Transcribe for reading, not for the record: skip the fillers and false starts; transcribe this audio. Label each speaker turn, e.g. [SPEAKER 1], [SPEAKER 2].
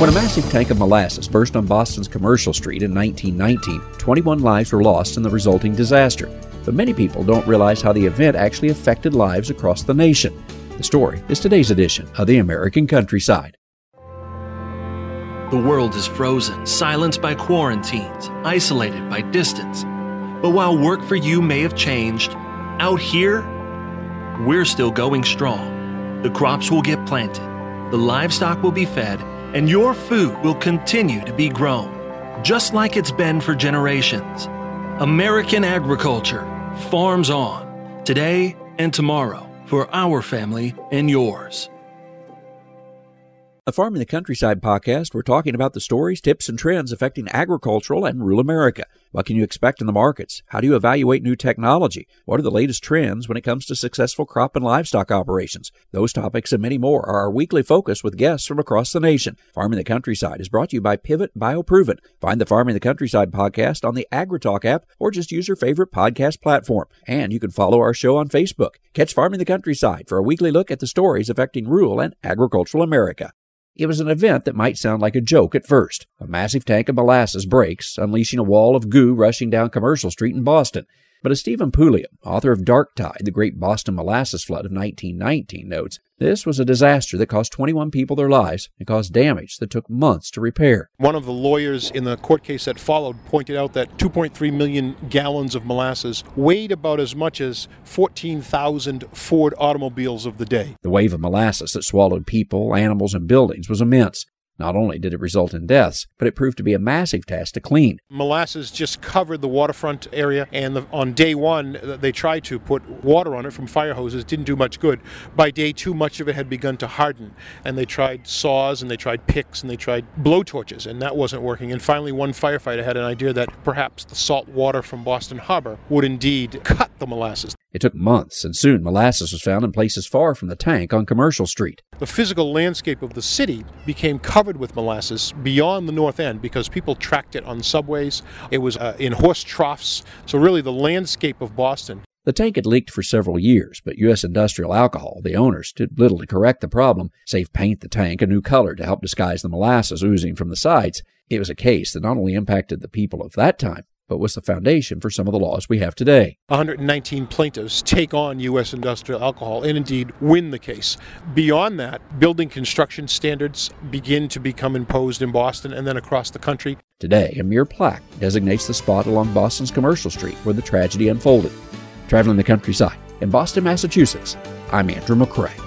[SPEAKER 1] When a massive tank of molasses burst on Boston's Commercial Street in 1919, 21 lives were lost in the resulting disaster. But many people don't realize how the event actually affected lives across the nation. The story is today's edition of The American Countryside.
[SPEAKER 2] The world is frozen, silenced by quarantines, isolated by distance. But while work for you may have changed, out here, we're still going strong. The crops will get planted, the livestock will be fed, and your food will continue to be grown, just like it's been for generations. American agriculture, farms on, today and tomorrow, for our family and yours.
[SPEAKER 1] A Farm in the Countryside podcast, we're talking about the stories, tips, and trends affecting agricultural and rural America. What can you expect in the markets? How do you evaluate new technology? What are the latest trends when it comes to successful crop and livestock operations? Those topics and many more are our weekly focus with guests from across the nation. Farm in the Countryside is brought to you by Pivot BioProven. Find the Farm in the Countryside podcast on the AgriTalk app or just use your favorite podcast platform. And you can follow our show on Facebook. Catch Farm in the Countryside for a weekly look at the stories affecting rural and agricultural America. It was an event that might sound like a joke at first. A massive tank of molasses breaks, unleashing a wall of goo rushing down Commercial Street in Boston. But as Stephen Pulliam, author of Dark Tide, the Great Boston Molasses Flood of 1919, notes, this was a disaster that cost 21 people their lives and caused damage that took months to repair.
[SPEAKER 3] One of the lawyers in the court case that followed pointed out that 2.3 million gallons of molasses weighed about as much as 14,000 Ford automobiles of the day.
[SPEAKER 1] The wave of molasses that swallowed people, animals, and buildings was immense. Not only did it result in deaths, but it proved to be a massive task to clean.
[SPEAKER 3] Molasses just covered the waterfront area, and on day one, they tried to put water on it from fire hoses. Didn't do much good. By day two, much of it had begun to harden, and they tried saws, and they tried picks, and they tried blowtorches, and that wasn't working. And finally, one firefighter had an idea that perhaps the salt water from Boston Harbor would indeed cut the molasses.
[SPEAKER 1] It took months, and soon molasses was found in places far from the tank on Commercial Street.
[SPEAKER 3] The physical landscape of the city became covered with molasses beyond the north end because people tracked it on subways. It was in horse troughs. So really the landscape of Boston.
[SPEAKER 1] The tank had leaked for several years, but U.S. Industrial Alcohol, the owners, did little to correct the problem, save paint the tank a new color to help disguise the molasses oozing from the sides. It was a case that not only impacted the people of that time, but was the foundation for some of the laws we have today.
[SPEAKER 3] 119 plaintiffs take on U.S. Industrial Alcohol and indeed win the case. Beyond that, building construction standards begin to become imposed in Boston and then across the country.
[SPEAKER 1] Today, a mere plaque designates the spot along Boston's Commercial Street where the tragedy unfolded. Traveling the countryside in Boston, Massachusetts, I'm Andrew McCrae.